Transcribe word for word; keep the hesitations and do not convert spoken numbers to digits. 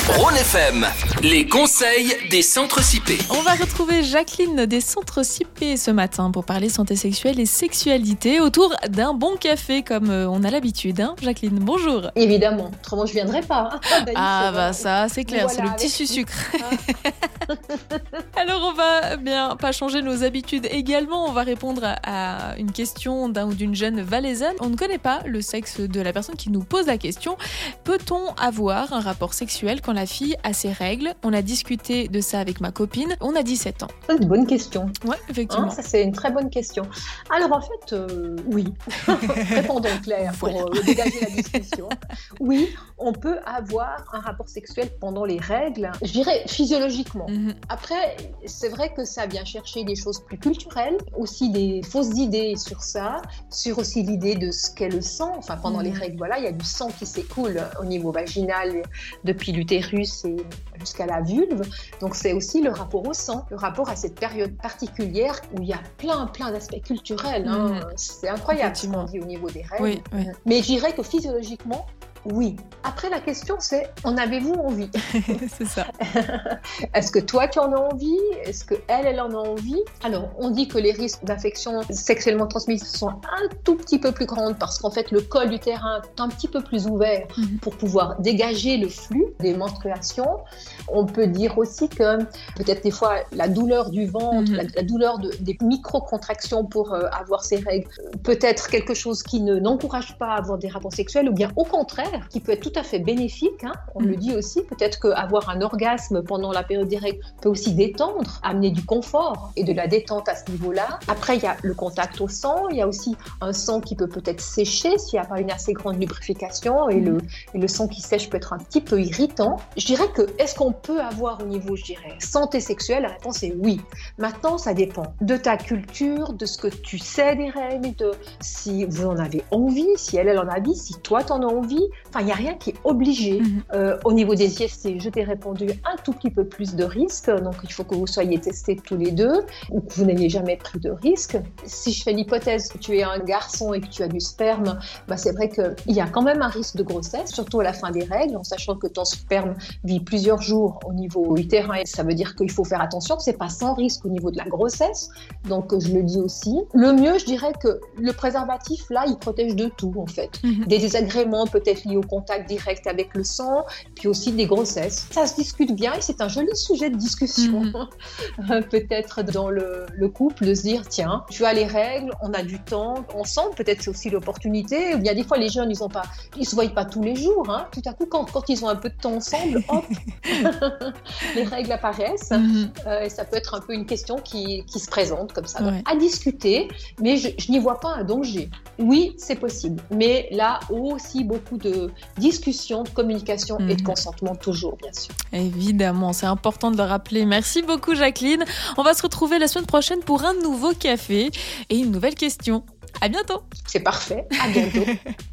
Rhône F M, les conseils des centres C I P. On va retrouver Jacqueline des centres C I P ce matin pour parler santé sexuelle et sexualité autour d'un bon café comme on a l'habitude. Hein Jacqueline, bonjour. Évidemment, autrement je ne viendrai pas. Hein. Ah bah ça c'est clair, voilà, c'est le petit sucre. Alors on va bien pas changer nos habitudes également, on va répondre à, à une question d'un ou d'une jeune valaisanne. On ne connaît pas le sexe de la personne qui nous pose la question. Peut-on avoir un rapport sexuel quand la fille a ses règles? On a discuté de ça avec ma copine, on a dix-sept ans. C'est une bonne question. Ouais, effectivement. Hein, ça c'est une très bonne question. Alors en fait, euh, oui. Répondons clair pour voilà. euh, dégager la discussion. Oui, on peut avoir un rapport sexuel pendant les règles, je dirais physiologiquement. Mm-hmm. Après, c'est vrai que ça vient chercher des choses plus culturelles, aussi des fausses idées sur ça, sur aussi l'idée de ce qu'est le sang. Enfin, pendant mm-hmm. les règles, voilà, il y a du sang qui s'écoule au niveau vaginal depuis l'utérus et jusqu'à la vulve. Donc, c'est aussi le rapport au sang, le rapport à cette période particulière où il y a plein, plein d'aspects culturels. Hein. Mmh. C'est incroyable ce qu'on dit au niveau des règles. Oui, oui. Mais je dirais que physiologiquement, oui. Après, la question, c'est, en avez-vous envie? C'est ça. Est-ce que toi, tu en as envie? Est-ce qu'elle, elle en a envie? Alors, on dit que les risques d'infections sexuellement transmises sont un tout petit peu plus grands parce qu'en fait, le col du terrain est un petit peu plus ouvert mm-hmm. pour pouvoir dégager le flux des menstruations. On peut dire aussi que peut-être des fois, la douleur du ventre, mm-hmm. la, la douleur de, des micro-contractions pour euh, avoir ces règles, peut être quelque chose qui ne, n'encourage pas à avoir des rapports sexuels ou bien au contraire, qui peut être tout à fait bénéfique, hein, on mmh. le dit aussi, peut-être qu'avoir un orgasme pendant la période des règles peut aussi détendre, amener du confort et de la détente à ce niveau-là. Après, il y a le contact au sang, il y a aussi un sang qui peut peut-être sécher s'il n'y a pas une assez grande lubrification et, mmh. le, et le sang qui sèche peut être un petit peu irritant. Je dirais que, est-ce qu'on peut avoir au niveau, je dirais, santé sexuelle? La réponse est oui. Maintenant, ça dépend de ta culture, de ce que tu sais des règles, de si vous en avez envie, si elle, elle en a envie, si toi, t'en as envie. Enfin, il n'y a rien qui est obligé. Mm-hmm. Euh, au niveau des I F C, je t'ai répondu un tout petit peu plus de risques. Donc, il faut que vous soyez testés tous les deux ou que vous n'ayez jamais pris de risques. Si je fais l'hypothèse que tu es un garçon et que tu as du sperme, bah, c'est vrai qu'il y a quand même un risque de grossesse, surtout à la fin des règles, en sachant que ton sperme vit plusieurs jours au niveau utérin. Et ça veut dire qu'il faut faire attention, que ce n'est pas sans risque au niveau de la grossesse. Donc, je le dis aussi. Le mieux, je dirais que le préservatif, là, il protège de tout, en fait. Mm-hmm. Des désagréments peut-être liés au contact direct avec le sang, puis aussi des grossesses. Ça se discute bien et c'est un joli sujet de discussion. Mmh. Peut-être dans le, le couple, de se dire, tiens, tu as les règles, on a du temps ensemble, peut-être c'est aussi l'opportunité. Il y a des fois, les jeunes, ils ont pas, ils se voient pas tous les jours. Hein. Tout à coup, quand, quand ils ont un peu de temps ensemble, hop, les règles apparaissent. Mmh. Euh, et ça peut être un peu une question qui, qui se présente comme ça. Ouais. Donc, à discuter, mais je, je n'y vois pas un danger. Oui, c'est possible. Mais là, aussi beaucoup de discussion, de communication mmh. et de consentement toujours, bien sûr. Évidemment, c'est important de le rappeler. Merci beaucoup, Jacqueline. On va se retrouver la semaine prochaine pour un nouveau café et une nouvelle question. À bientôt. C'est parfait. À bientôt.